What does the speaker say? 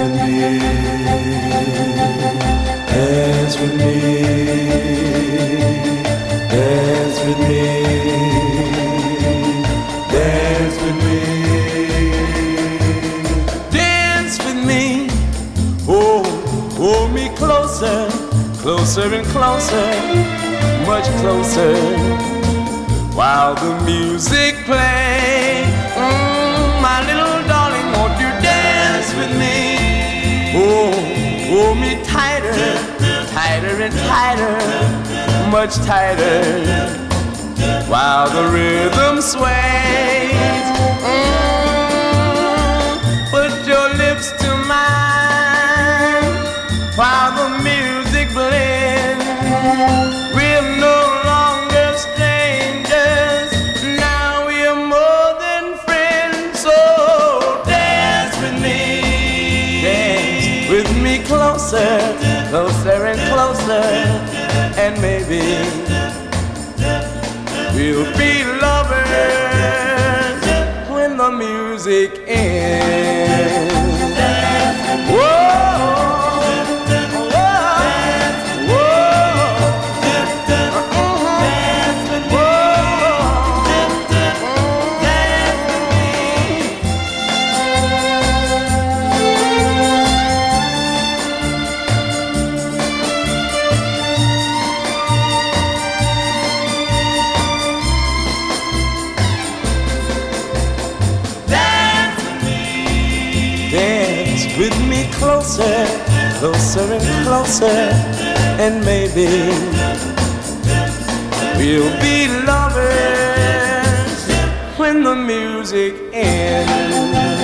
with me, dance with me, dance with me, dance with me, dance with me. Oh, hold me closer, closer and closer, much closer, while the music plays. My little darling, won't you dance with me? Oh, hold me tighter, tighter and tighter, much tighter, while the rhythm sways. Put your lips to mine, while the music blends. We're no longer strangers, now we're more than friends. So dance with me closer, closer and closer, and maybe we'll be lovers when the music ends. Whoa. With me closer, closer and closer, and maybe we'll be lovers when the music ends.